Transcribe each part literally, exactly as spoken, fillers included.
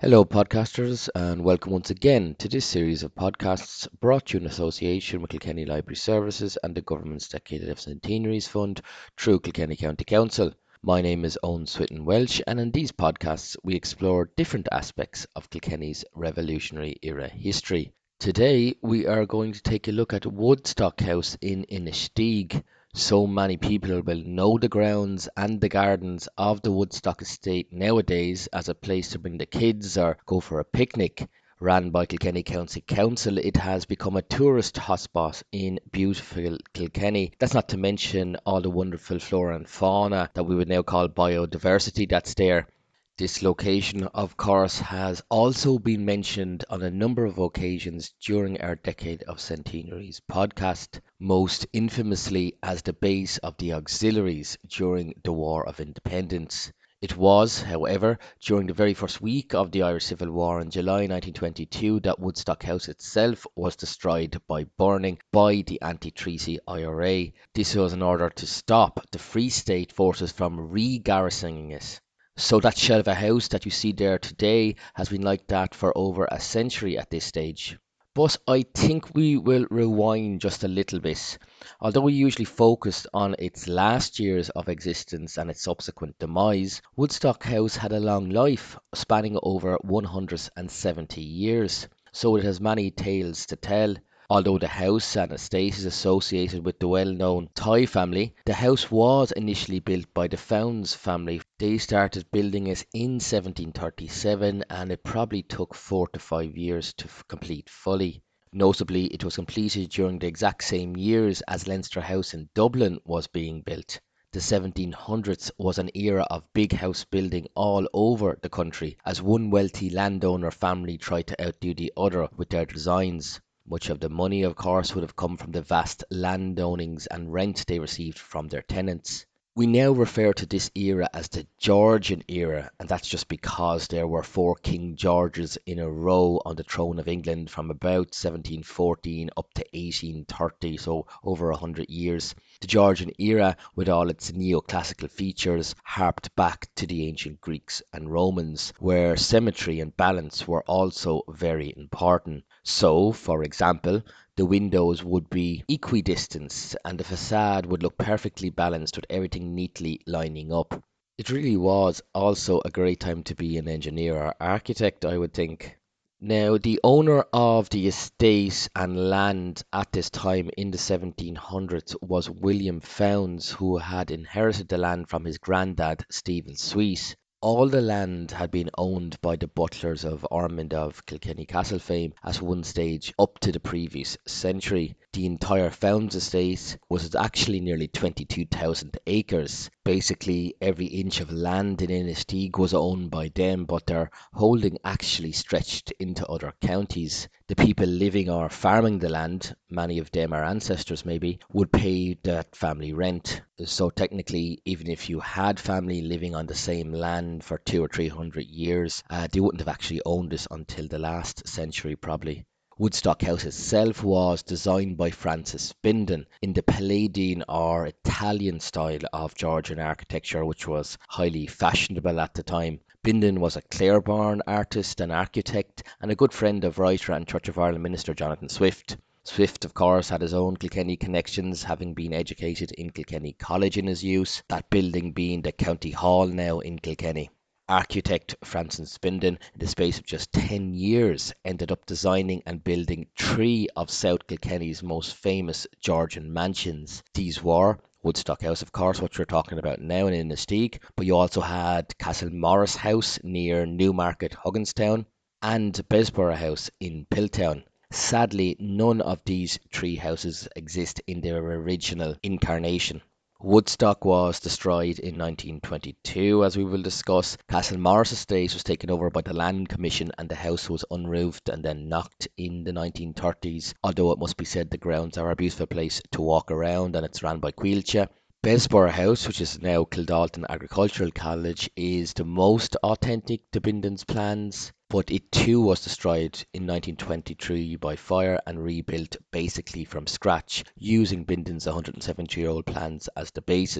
Hello, podcasters, and welcome once again to this series of podcasts brought to you in association with Kilkenny Library Services and the Government's Decade of Centenaries Fund through Kilkenny County Council. My name is Owen Switten Welsh, and in these podcasts, we explore different aspects of Kilkenny's Revolutionary era history. Today, we are going to take a look at Woodstock House in Inistioge. So many people will know the grounds and the gardens of the Woodstock estate nowadays as a place to bring the kids or go for a picnic. Ran by Kilkenny County Council, it has become a tourist hotspot in beautiful Kilkenny. That's not to mention all the wonderful flora and fauna that we would now call biodiversity that's there. This location, of course, has also been mentioned on a number of occasions during our Decade of Centenaries podcast, most infamously as the base of the auxiliaries during the War of Independence. It was, however, during the very first week of the Irish Civil War in July nineteen twenty-two that Woodstock House itself was destroyed by burning by the anti-treaty I R A. This was in order to stop the Free State forces from re-garrisoning it. So that shell of a house that you see there today has been like that for over a century at this stage. But I think we will rewind just a little bit. Although we usually focused on its last years of existence and its subsequent demise, Woodstock House had a long life, spanning over one hundred seventy years. So it has many tales to tell. Although the house and estate is associated with the well-known Thai family, the house was initially built by the Founds family. They started building it in seventeen thirty-seven and it probably took four to five years to f- complete fully. Notably, it was completed during the exact same years as Leinster House in Dublin was being built. The seventeen hundreds was an era of big house building all over the country as one wealthy landowner family tried to outdo the other with their designs. Much of the money, of course, would have come from the vast landownings and rent they received from their tenants. We now refer to this era as the Georgian era, and that's just because there were four King Georges in a row on the throne of England from about seventeen fourteen up to eighteen thirty, so over a hundred years. The Georgian era, with all its neoclassical features, harped back to the ancient Greeks and Romans, where symmetry and balance were also very important. So, for example, the windows would be equidistant and the facade would look perfectly balanced with everything neatly lining up. It really was also a great time to be an engineer or architect, I would think. Now, the owner of the estate and land at this time in the seventeen hundreds was William Founds, who had inherited the land from his granddad, Stephen Sweet. All the land had been owned by the butlers of Ormond of Kilkenny Castle fame at one stage up to the previous century. The entire Founds estate was actually nearly twenty-two thousand acres. Basically, every inch of land in Inistioge was owned by them, but their holding actually stretched into other counties. The people living or farming the land, many of them our ancestors maybe, would pay that family rent. So technically, even if you had family living on the same land for two or three hundred years, uh, they wouldn't have actually owned it until the last century probably. Woodstock House itself was designed by Francis Bindon in the Palladian or Italian style of Georgian architecture, which was highly fashionable at the time. Bindon was a Clare-born artist and architect and a good friend of writer and Church of Ireland minister Jonathan Swift. Swift, of course, had his own Kilkenny connections, having been educated in Kilkenny College in his youth, that building being the County Hall now in Kilkenny. Architect Francis Bindon, in the space of just ten years, ended up designing and building three of South Kilkenny's most famous Georgian mansions. These were Woodstock House, of course, what you're talking about now in Inistioge, but you also had Castle Morris House near Newmarket, Hugginstown, and Besborough House in Piltown. Sadly, none of these three houses exist in their original incarnation. Woodstock was destroyed in nineteen twenty-two, as we will discuss. Castle Morris Estate was taken over by the Land Commission and the house was unroofed and then knocked in the nineteen thirties, although it must be said the grounds are a beautiful place to walk around and it's run by Quilcha. Besborough House, which is now Kildalton Agricultural College, is the most authentic to Bindon's plans, but it too was destroyed in nineteen twenty-three by fire and rebuilt basically from scratch, using Bindon's one hundred seventy year old plans as the basis.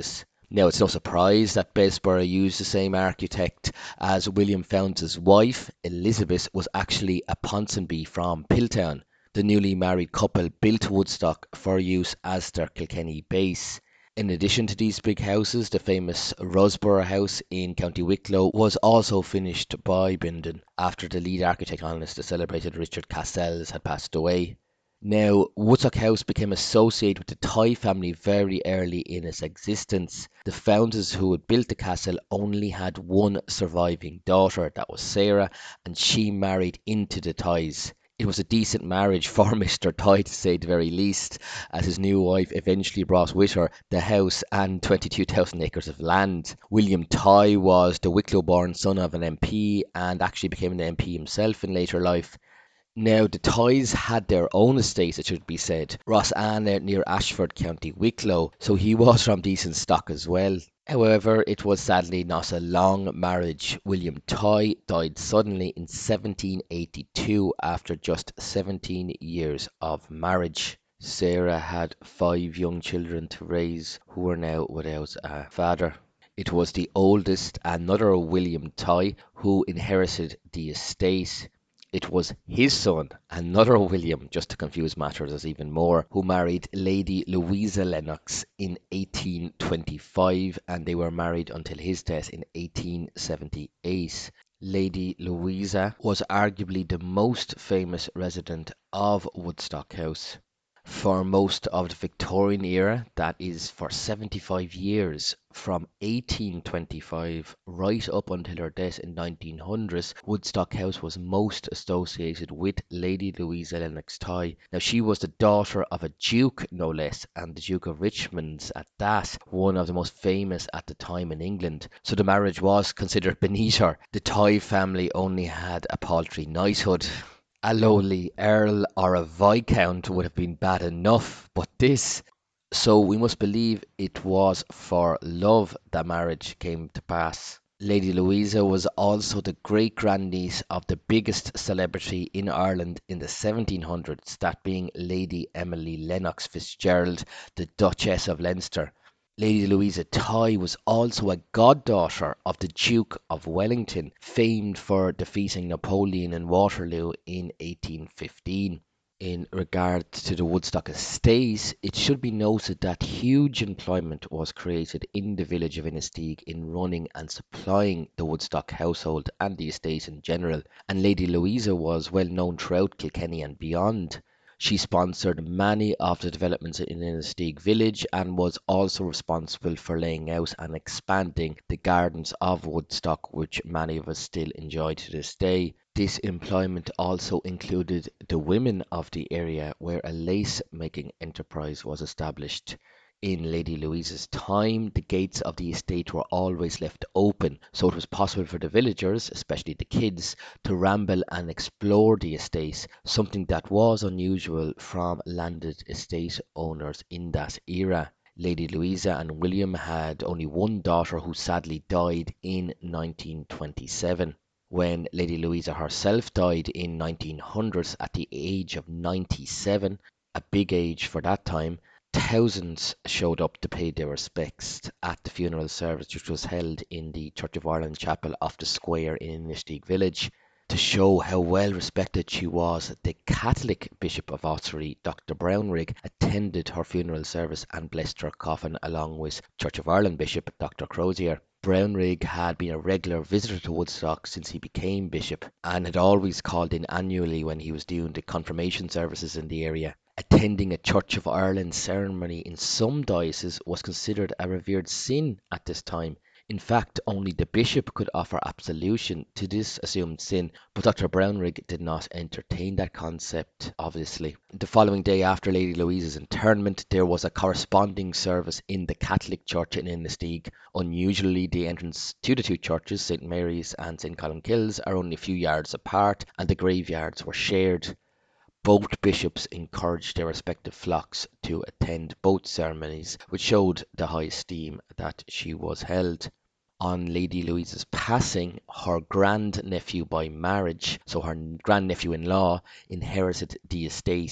Now, it's no surprise that Bessborough used the same architect, as William Fountain's wife, Elizabeth, was actually a Ponsonby from Piltown. The newly married couple built Woodstock for use as their Kilkenny base. In addition to these big houses, the famous Rusborough House in County Wicklow was also finished by Bindon after the lead architect on this, the celebrated Richard Cassels, had passed away. Now, Woodstock House became associated with the Tye family very early in its existence. The founders who had built the castle only had one surviving daughter, that was Sarah, and she married into the Tyes. It was a decent marriage for Mister Tye, to say the very least, as his new wife eventually brought with her the house and twenty-two thousand acres of land. William Tye was the Wicklow-born son of an M P and actually became an M P himself in later life. Now, the Tyes had their own estate, it should be said, Rossana near Ashford, County Wicklow, so he was from decent stock as well. However, it was sadly not a long marriage. William Tye died suddenly in seventeen eighty-two after just seventeen years of marriage. Sarah had five young children to raise who were now without a father. It was the oldest, another William Tye, who inherited the estate. It was his son, another William, just to confuse matters even more, who married Lady Louisa Lennox in eighteen twenty-five, and they were married until his death in eighteen seventy-eight. Lady Louisa was arguably the most famous resident of Woodstock House. For most of the Victorian era, that is for seventy-five years, from eighteen twenty-five right up until her death in nineteen hundred, Woodstock House was most associated with Lady Louisa Lennox Tye. Now, she was the daughter of a duke, no less, and the Duke of Richmond's at that, one of the most famous at the time in England. So the marriage was considered beneath her. The Tye family only had a paltry knighthood. A lowly earl or a viscount would have been bad enough, but this. So we must believe it was for love that marriage came to pass. Lady Louisa was also the great-grandniece of the biggest celebrity in Ireland in the seventeen hundreds, that being Lady Emily Lennox Fitzgerald, the Duchess of Leinster. Lady Louisa Tye was also a goddaughter of the Duke of Wellington, famed for defeating Napoleon in Waterloo in eighteen fifteen. In regard to the Woodstock estate, it should be noted that huge employment was created in the village of Inistioge in running and supplying the Woodstock household and the estate in general, and Lady Louisa was well known throughout Kilkenny and beyond. She sponsored many of the developments in Inistioge village and was also responsible for laying out and expanding the gardens of Woodstock, which many of us still enjoy to this day. This employment also included the women of the area, where a lace-making enterprise was established. In Lady Louisa's time, the gates of the estate were always left open, so it was possible for the villagers, especially the kids, to ramble and explore the estate, something that was unusual from landed estate owners in that era. Lady Louisa and William had only one daughter who sadly died in nineteen twenty-seven. When Lady Louisa herself died in nineteen hundred at the age of ninety-seven, a big age for that time, thousands showed up to pay their respects at the funeral service, which was held in the Church of Ireland chapel off the square in Inistioge village. To show how well respected she was, the Catholic Bishop of Ossory, Doctor Brownrigg, attended her funeral service and blessed her coffin along with Church of Ireland Bishop Doctor Crozier. Brownrigg had been a regular visitor to Woodstock since he became bishop, and had always called in annually when he was doing the confirmation services in the area. Attending a Church of Ireland ceremony in some dioceses was considered a revered sin at this time. In fact, only the bishop could offer absolution to this assumed sin, but Doctor Brownrigg did not entertain that concept, obviously. The following day after Lady Louisa's interment, there was a corresponding service in the Catholic Church in Inistioge. Unusually, the entrance to the two churches, St Mary's and St Columbkille's, are only a few yards apart, and the graveyards were shared. Both bishops encouraged their respective flocks to attend both ceremonies, which showed the high esteem that she was held. On Lady Louisa's passing, her grandnephew by marriage, so her grandnephew-in-law, inherited the estate.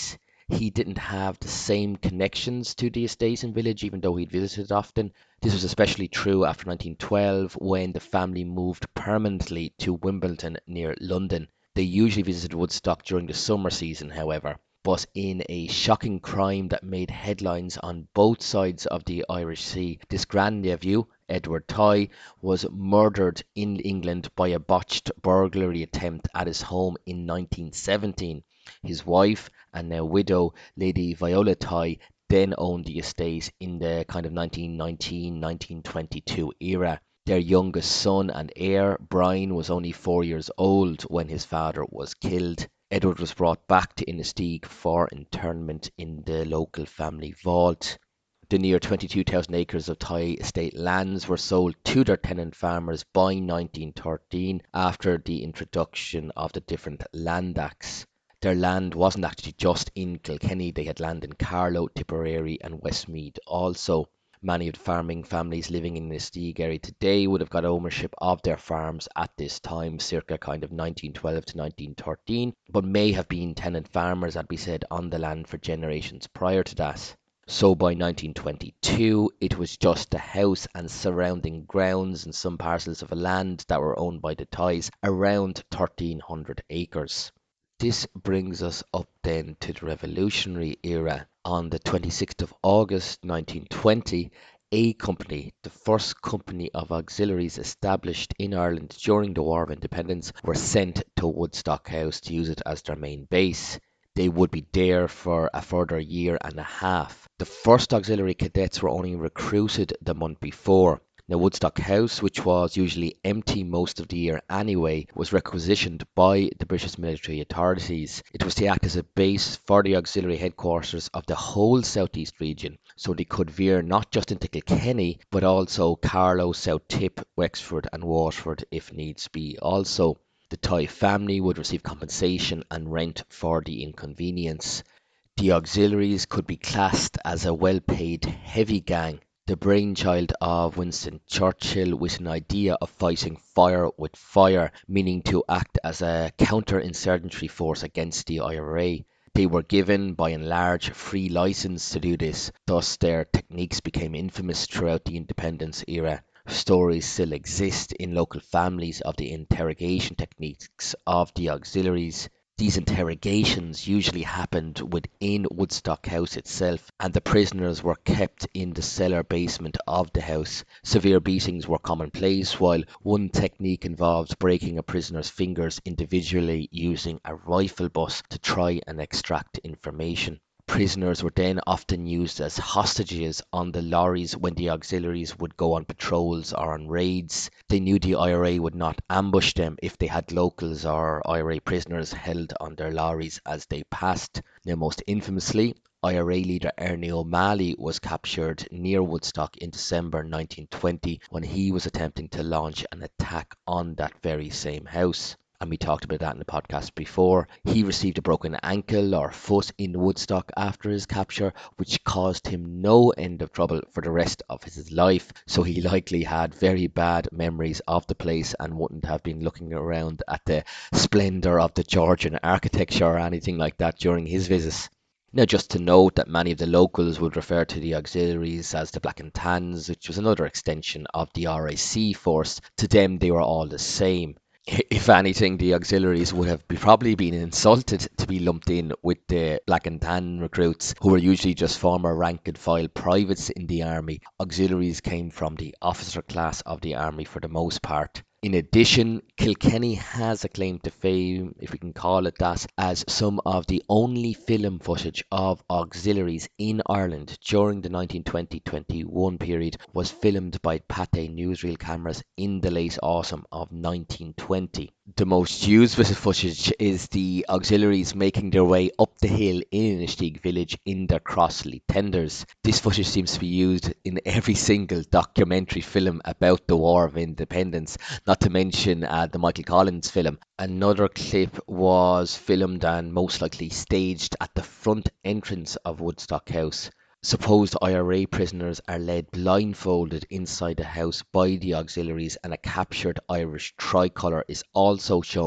he didn't have the same connections to the estate and village, even though he'd visited often. This was especially true after nineteen twelve, when the family moved permanently to Wimbledon near London. They usually visited Woodstock during the summer season, however. But in a shocking crime that made headlines on both sides of the Irish Sea, this grandnephew, Edward Tighe, was murdered in England by a botched burglary attempt at his home in nineteen seventeen. His wife, and now widow, Lady Viola Tighe, then owned the estate in the kind of nineteen nineteen nineteen twenty-two era. Their youngest son and heir, Brian, was only four years old when his father was killed. Edward was brought back to Inistioge for interment in the local family vault. The near twenty-two thousand acres of Tighe estate lands were sold to their tenant farmers by nineteen thirteen, after the introduction of the different land acts. Their land wasn't actually just in Kilkenny, they had land in Carlow, Tipperary and Westmeath also. Many of the farming families living in the Inistioge area today would have got ownership of their farms at this time, circa kind of nineteen twelve to nineteen thirteen, but may have been tenant farmers, as we said, on the land for generations prior to that. So by nineteen twenty-two, it was just the house and surrounding grounds and some parcels of land that were owned by the Tighes, around thirteen hundred acres. This brings us up then to the Revolutionary era. On the twenty-sixth of August nineteen twenty, A Company, the first company of auxiliaries established in Ireland during the War of Independence, were sent to Woodstock House to use it as their main base. They would be there for a further year and a half. The first auxiliary cadets were only recruited the month before. Now, Woodstock House, which was usually empty most of the year anyway, was requisitioned by the British military authorities. It was to act as a base for the auxiliary headquarters of the whole southeast region, so they could veer not just into Kilkenny, but also Carlow, South Tip, Wexford and Waterford if needs be also. The Tighe family would receive compensation and rent for the inconvenience. The auxiliaries could be classed as a well-paid heavy gang, the brainchild of Winston Churchill, with an idea of fighting fire with fire, meaning to act as a counter-insurgency force against the I R A. They were given, by and large, free license to do this, thus their techniques became infamous throughout the independence era. Stories still exist in local families of the interrogation techniques of the auxiliaries. These interrogations usually happened within Woodstock House itself, and the prisoners were kept in the cellar basement of the house. Severe beatings were commonplace, while one technique involved breaking a prisoner's fingers individually using a rifle butt to try and extract information. Prisoners were then often used as hostages on the lorries when the auxiliaries would go on patrols or on raids. They knew the I R A would not ambush them if they had locals or I R A prisoners held on their lorries as they passed. Now, most infamously, I R A leader Ernie O'Malley was captured near Woodstock in December nineteen twenty when he was attempting to launch an attack on that very same house. And we talked about that in the podcast before. He received a broken ankle or foot in Woodstock after his capture, which caused him no end of trouble for the rest of his life. So he likely had very bad memories of the place and wouldn't have been looking around at the splendour of the Georgian architecture or anything like that during his visits. Now, just to note that many of the locals would refer to the auxiliaries as the Black and Tans, which was another extension of the R I C force. To them, they were all the same. If anything, the auxiliaries would have be probably been insulted to be lumped in with the Black and Tan recruits, who were usually just former rank and file privates in the army. Auxiliaries came from the officer class of the army for the most part. In addition, Kilkenny has a claim to fame, if we can call it that, as some of the only film footage of auxiliaries in Ireland during the nineteen twenty to twenty-one period was filmed by Pathé newsreel cameras in the late autumn of nineteen twenty. The most used bit of footage is the auxiliaries making their way up the hill in Inistioge village in their Crossley tenders. This footage seems to be used in every single documentary film about the War of Independence, not to mention uh, the Michael Collins film. Another clip was filmed and most likely staged at the front entrance of Woodstock House. Supposed I R A prisoners are led blindfolded inside the house by the auxiliaries, and a captured Irish tricolour is also shown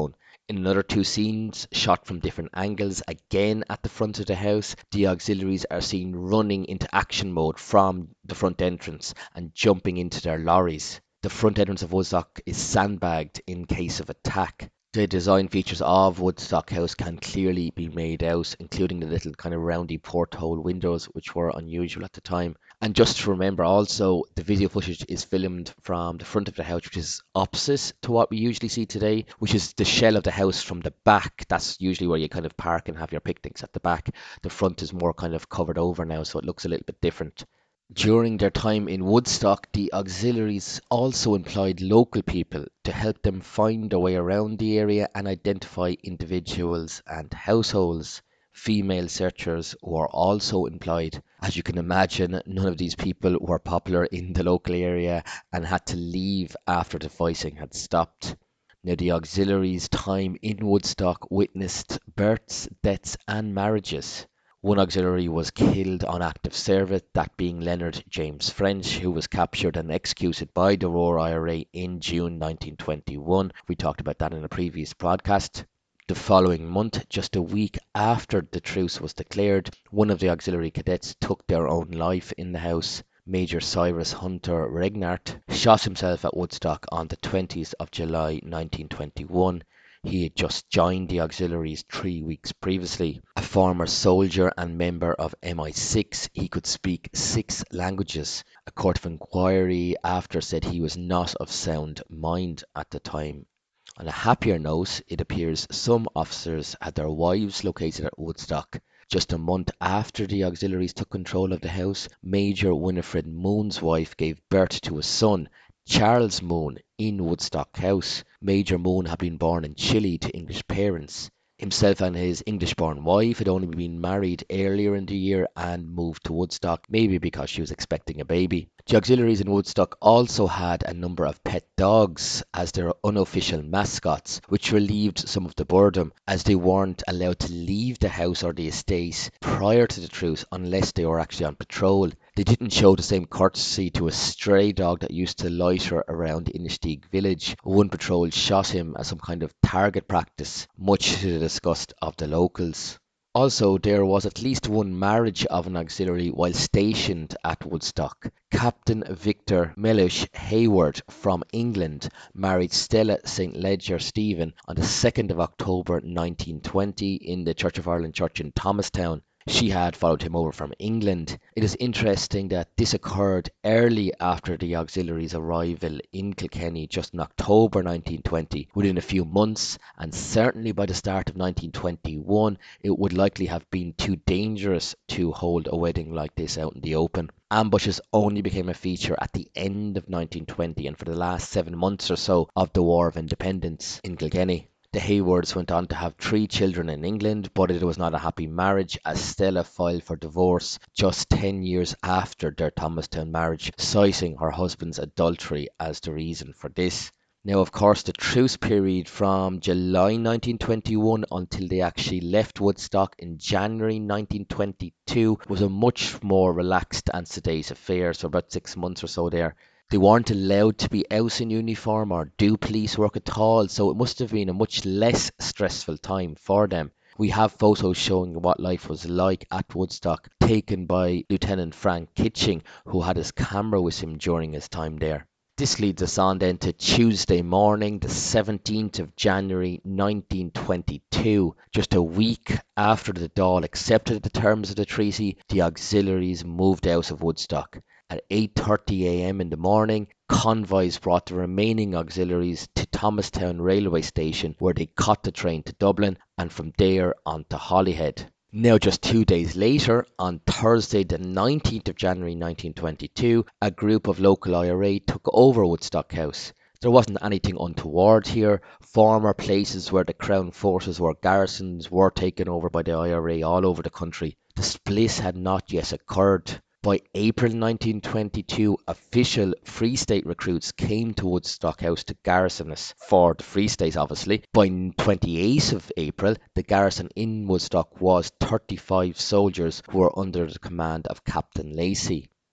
In another two scenes, shot from different angles, again at the front of the house, the auxiliaries are seen running into action mode from the front entrance and jumping into their lorries. The front entrance of Woodstock is sandbagged in case of attack. The design features of Woodstock House can clearly be made out, including the little kind of roundy porthole windows, which were unusual at the time. And just to remember also, the video footage is filmed from the front of the house, which is opposite to what we usually see today, which is the shell of the house from the back. That's usually where you kind of park and have your picnics at the back. The front is more kind of covered over now, so it looks a little bit different. During their time in Woodstock, the auxiliaries also employed local people to help them find their way around the area and identify individuals and households. Female searchers were also employed. As you can imagine, none of these people were popular in the local area and had to leave after the fighting had stopped. Now, the auxiliaries' time in Woodstock witnessed births, deaths, and marriages. One auxiliary was killed on active service, that being Leonard James French, who was captured and executed by the Royal I R A in June nineteen twenty-one. We talked about that in a previous podcast. The following month, just a week after the truce was declared, one of the auxiliary cadets took their own life in the house. Major Cyrus Hunter Regnart shot himself at Woodstock on the twentieth of July nineteen twenty-one. He had just joined the auxiliaries three weeks previously. A former soldier and member of M I six, he could speak six languages. A court of inquiry after said he was not of sound mind at the time. On a happier note, it appears some officers had their wives located at Woodstock. Just a month after the auxiliaries took control of the house, Major Winifred Moon's wife gave birth to a son, Charles Moon, in Woodstock House. Major Moon had been born in Chile to English parents. Himself and his English-born wife had only been married earlier in the year and moved to Woodstock, maybe because she was expecting a baby. The auxiliaries in Woodstock also had a number of pet dogs as their unofficial mascots, which relieved some of the boredom, as they weren't allowed to leave the house or the estate prior to the truce unless they were actually on patrol. They didn't show the same courtesy to a stray dog that used to loiter around Inistioge village. One patrol shot him as some kind of target practice, much to the disgust of the locals. Also, there was at least one marriage of an auxiliary while stationed at Woodstock. Captain Victor Mellish Hayward from England married Stella Saint Leger Stephen on the second of October nineteen twenty in the Church of Ireland Church in Thomastown. She had followed him over from England. It is interesting that this occurred early after the auxiliaries' arrival in Kilkenny, just in October nineteen twenty. Within a few months, and certainly by the start of nineteen twenty-one, it would likely have been too dangerous to hold a wedding like this out in the open. Ambushes only became a feature at the end of nineteen twenty and for the last seven months or so of the War of Independence in Kilkenny. The Haywards went on to have three children in England, but it was not a happy marriage as Stella filed for divorce just ten years after their Thomastown marriage, citing her husband's adultery as the reason for this. Now, of course, the truce period from July nineteen twenty-one until they actually left Woodstock in January nineteen twenty-two was a much more relaxed and sedate affair, so about six months or so there. They weren't allowed to be out in uniform or do police work at all, so it must have been a much less stressful time for them. We have photos showing what life was like at Woodstock, taken by Lieutenant Frank Kitching, who had his camera with him during his time there. This leads us on then to Tuesday morning, the seventeenth of January nineteen twenty-two. Just a week after the Dáil accepted the terms of the treaty, the auxiliaries moved out of Woodstock. At eight thirty a m in the morning, convoys brought the remaining auxiliaries to Thomastown railway station, where they caught the train to Dublin and from there on to Holyhead. Now, just two days later, on Thursday the nineteenth of January nineteen twenty-two, a group of local I R A took over Woodstock House. There wasn't anything untoward here. Former places where the Crown forces were garrisons were taken over by the I R A all over the country. The split had not yet occurred. By April nineteen twenty-two, official Free State recruits came to Woodstock House to garrison it, for the Free State obviously. By twenty-eighth of April, the garrison in Woodstock was thirty-five soldiers who were under the command of Captain Lacey.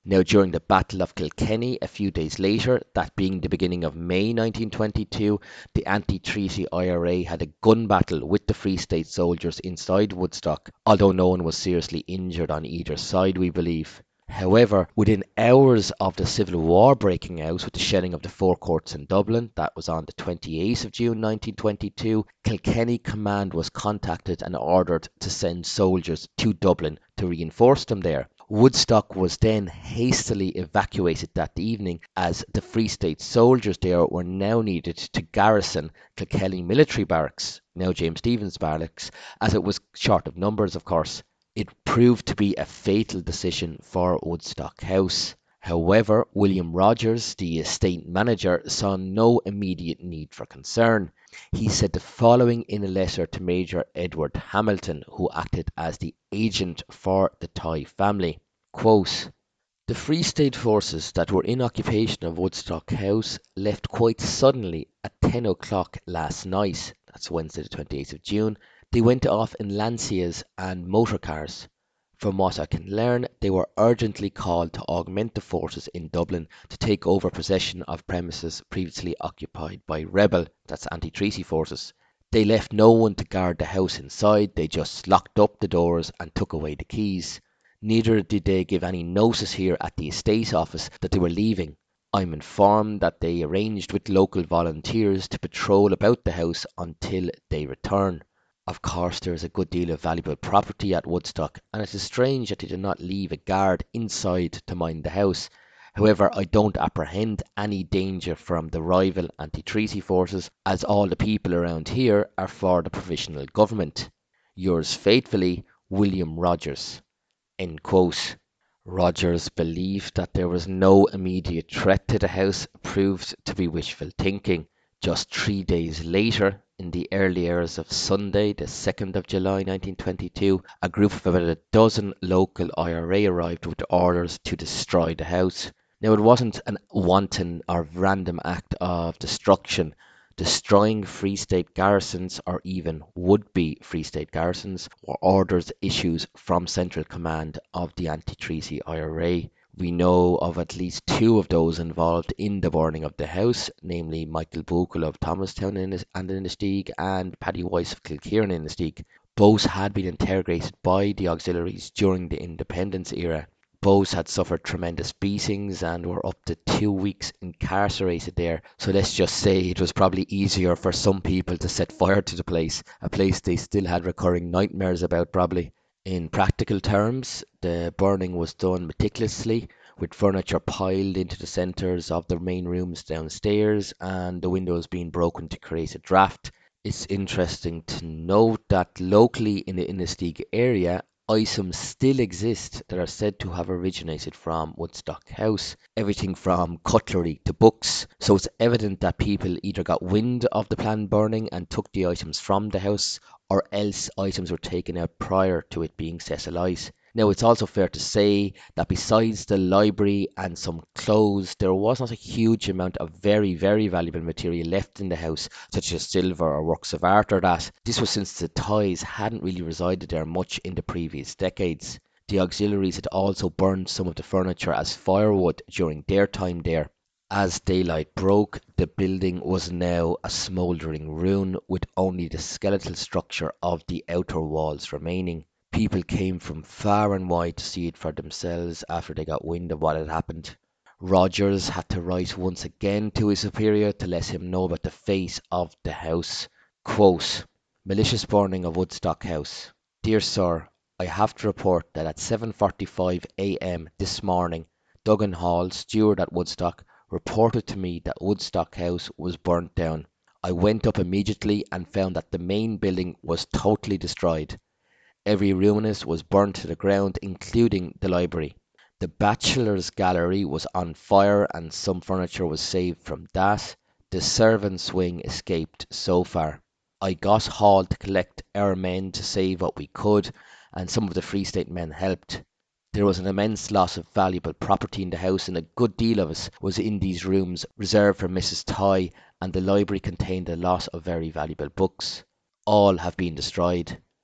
Now, during the Battle of Kilkenny a few days later, that being the beginning of May nineteen twenty-two, the anti-treaty I R A had a gun battle with the Free State soldiers inside Woodstock, although no one was seriously injured on either side, we believe. However, within hours of the Civil War breaking out with the shelling of the four courts in Dublin, that was on the twenty-eighth of June nineteen twenty-two, Kilkenny Command was contacted and ordered to send soldiers to Dublin to reinforce them there. Woodstock was then hastily evacuated that evening as the Free State soldiers there were now needed to garrison Kilkelly Military Barracks, now James Stephens Barracks, as it was short of numbers, of course. It proved to be a fatal decision for Woodstock House. However, William Rogers, the estate manager, saw no immediate need for concern. He said the following in a letter to Major Edward Hamilton, who acted as the agent for the Tighe family. Quote, "The Free State forces that were in occupation of Woodstock House left quite suddenly at ten o'clock last night," that's Wednesday the twenty-eighth of June. "They went off in Lancias and motor cars. From what I can learn, they were urgently called to augment the forces in Dublin to take over possession of premises previously occupied by rebel, that's anti-treaty forces. They left no one to guard the house inside, they just locked up the doors and took away the keys. Neither did they give any notice here at the estate office that they were leaving. I'm informed that they arranged with local volunteers to patrol about the house until they return. Of course, there is a good deal of valuable property at Woodstock, and it is strange that they did not leave a guard inside to mind the house. However, I don't apprehend any danger from the rival anti-treaty forces, as all the people around here are for the provisional government. Yours faithfully, William Rogers." End quote. Rogers' belief that there was no immediate threat to the house proved to be wishful thinking. Just three days later, in the early hours of Sunday, the second of July nineteen twenty-two, a group of about a dozen local I R A arrived with orders to destroy the house. Now, it wasn't a wanton or random act of destruction. Destroying Free State garrisons, or even would-be Free State garrisons, were orders issued from Central Command of the anti-treaty I R A. We know of at least two of those involved in the burning of the house, namely Michael Buchel of Thomastown and Inistioge and Paddy Weiss of Kilkieran in Inistioge. Both had been interrogated by the auxiliaries during the independence era. Both had suffered tremendous beatings and were up to two weeks incarcerated there, so let's just say it was probably easier for some people to set fire to the place, a place they still had recurring nightmares about probably. In practical terms, the burning was done meticulously, with furniture piled into the centres of the main rooms downstairs and the windows being broken to create a draught. It's interesting to note that locally in the Inistioge area, items still exist that are said to have originated from Woodstock House, everything from cutlery to books, so it's evident that people either got wind of the planned burning and took the items from the house, or else items were taken out prior to it being set alight. Now, it's also fair to say that besides the library and some clothes, there was not a huge amount of very, very valuable material left in the house, such as silver or works of art or that. This was since the Tighes hadn't really resided there much in the previous decades. The auxiliaries had also burned some of the furniture as firewood during their time there. As daylight broke, the building was now a smouldering ruin, with only the skeletal structure of the outer walls remaining. People came from far and wide to see it for themselves after they got wind of what had happened. Rogers had to write once again to his superior to let him know about the fate of the house. Quote, "Malicious burning of Woodstock House. Dear Sir, I have to report that at seven forty-five a m this morning, Duggan Hall, steward at Woodstock, reported to me that Woodstock House was burnt down. I went up immediately and found that the main building was totally destroyed. Every room in it was burnt to the ground, including the library. The bachelor's gallery was on fire and some furniture was saved from that. The servants' wing escaped so far. I got Hall to collect our men to save what we could, and some of the Free State men helped. There was an immense loss of valuable property in the house, and a good deal of it was in these rooms reserved for Missus Tighe, and the library contained a lot of very valuable books. All have been destroyed.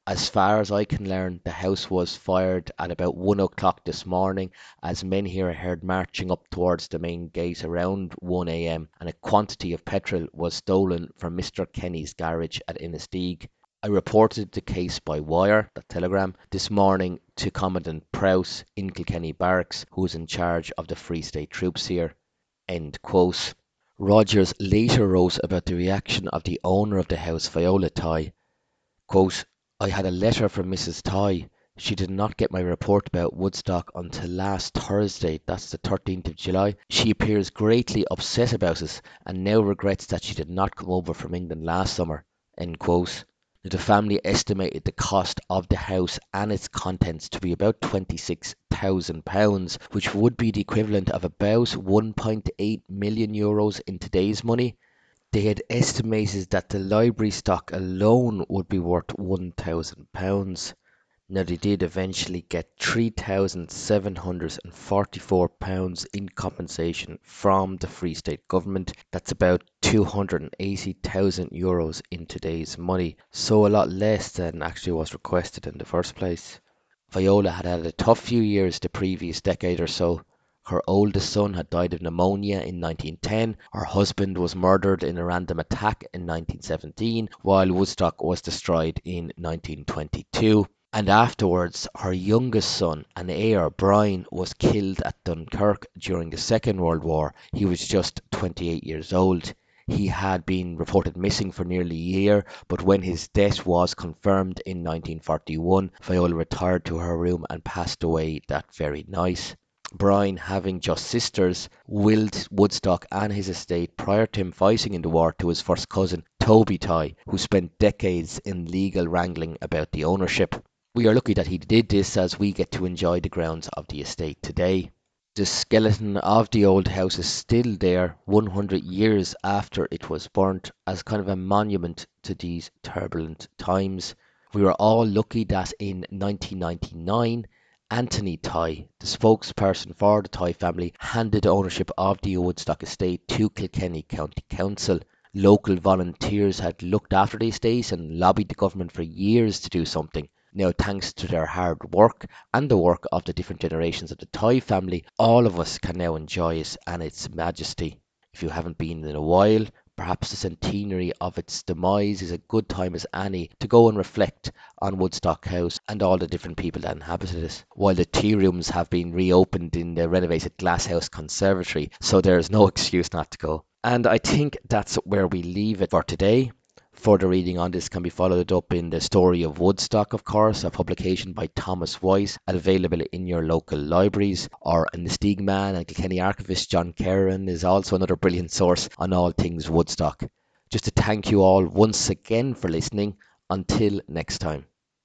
As far as I can learn, the house was fired at about one o'clock this morning, as men here are heard marching up towards the main gate around one a m, and a quantity of petrol was stolen from Mister Kenny's garage at Innisteag. I reported the case by wire, the Telegram, this morning to Commandant Prowse in Kilkenny Barracks, who is in charge of the Free State troops here. End quote. Rogers later wrote about the reaction of the owner of the house, Viola Tighe. Quote, I had a letter from Missus Tighe. She did not get my report about Woodstock until last Thursday, that's the thirteenth of July. She appears greatly upset about it and now regrets that she did not come over from England last summer. End quote. The family estimated the cost of the house and its contents to be about twenty-six thousand pounds, which would be the equivalent of about one point eight million euros in today's money. They had estimated that the library stock alone would be worth one thousand pounds. Now they did eventually get three thousand seven hundred forty-four pounds in compensation from the Free State government. That's about two hundred eighty thousand euros in today's money, so a lot less than actually was requested in the first place. Viola had had a tough few years the previous decade or so. Her oldest son had died of pneumonia in nineteen ten, her husband was murdered in a random attack in nineteen seventeen, while Woodstock was destroyed in nineteen twenty-two. And afterwards, her youngest son and heir, Brian, was killed at Dunkirk during the Second World War. He was just twenty-eight years old. He had been reported missing for nearly a year, but when his death was confirmed in nineteen forty-one, Viola retired to her room and passed away that very night. Brian, having just sisters, willed Woodstock and his estate prior to him fighting in the war to his first cousin, Toby Tighe, who spent decades in legal wrangling about the ownership. We are lucky that he did this, as we get to enjoy the grounds of the estate today. The skeleton of the old house is still there one hundred years after it was burnt, as kind of a monument to these turbulent times. We were all lucky that in nineteen ninety-nine, Anthony Tighe, the spokesperson for the Tighe family, handed ownership of the Woodstock estate to Kilkenny County Council. Local volunteers had looked after the estate and lobbied the government for years to do something. Now, thanks to their hard work and the work of the different generations of the Tighe family, all of us can now enjoy it and its majesty. If you haven't been in a while, perhaps the centenary of its demise is a good time as any to go and reflect on Woodstock House and all the different people that inhabited it. While the tea rooms have been reopened in the renovated Glasshouse Conservatory, so there's no excuse not to go. And I think that's where we leave it for today. Further reading on this can be followed up in The Story of Woodstock, of course, a publication by Thomas Weiss, available in your local libraries, or in the Innisteag Man and Kilkenny archivist John Kerrin is also another brilliant source on all things Woodstock. Just to thank you all once again for listening. Until next time.